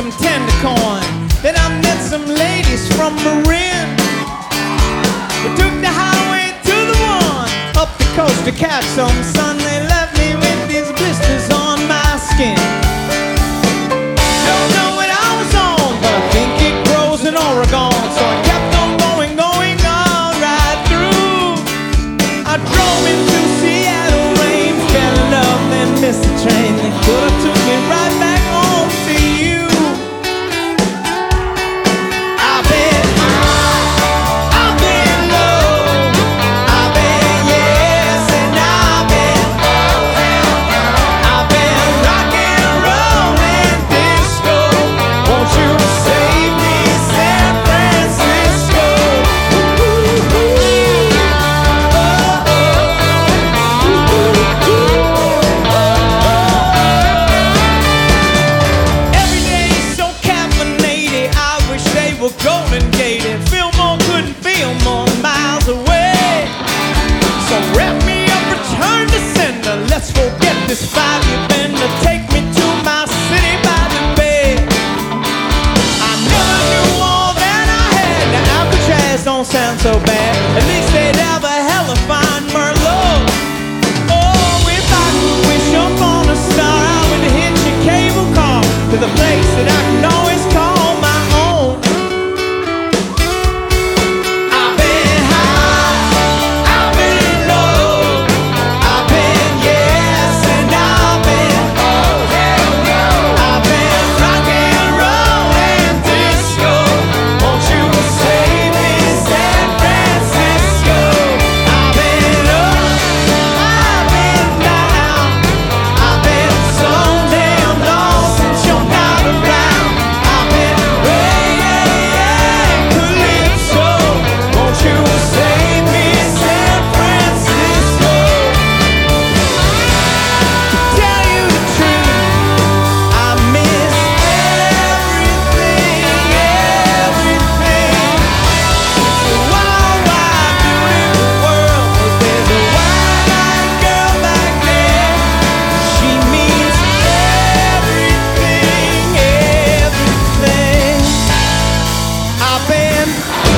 some tender corn. Then I met some ladies from Marin. We took the highway to the one, up the coast to catch some sun. They left me with these blisters on my skin. Don't know what I was on, but I think it grows in Oregon. So I kept on going all right through. I drove into Seattle, rain, fell in love, then missed the train. They could have took me right back home to you. I've been low, I've been yes, and I've been rock and roll and disco. Won't you save me, San Francisco? Every day so caffeinated, I wish they were Golden Gated. Fillmore couldn't feel more miles away. So wrap me up, return to sender. Let's forget this 5-year bender. Take me to my city by the bay. I never knew all that I had. Now Alcatraz don't sound so bad. At least they'd have a hella fine Merlot. Oh, if I could wish upon a star, I would hitch a cable car to the place that I can always call my own. I've been high, I've been low, I've been yes, and I've been oh hell no. I've been rock and roll and disco. Won't you save me, San Francisco? I've been up, I've been down, I've been so damn lost since you're not around. I've been way calypso. Won't you save me, San Francisco? To tell you the truth, I miss everything. It's a wild, wide, beautiful world, but there's a wild-eyed girl back there. She means everything. I've been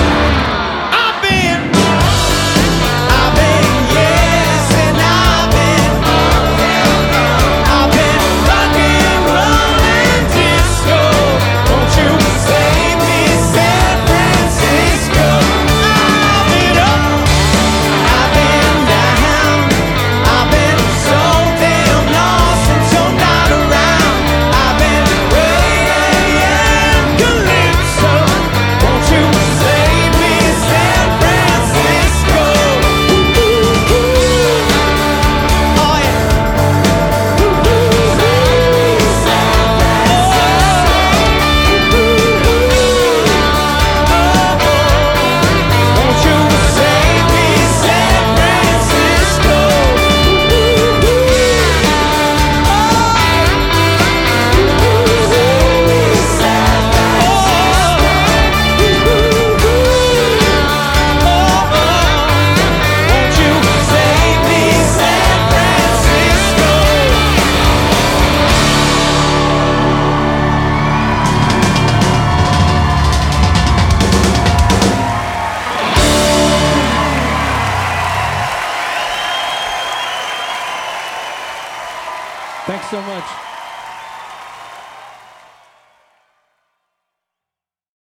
yes, and I've been rock and roll and disco. Won't you save me, San Francisco? I've been up, I've been down, I've been so damn lost since you're not around. I've been calypso. Won't you save me, San Francisco? Oh yeah. Won't you save me, San Francisco? Won't you save me, San Francisco? Thanks so much.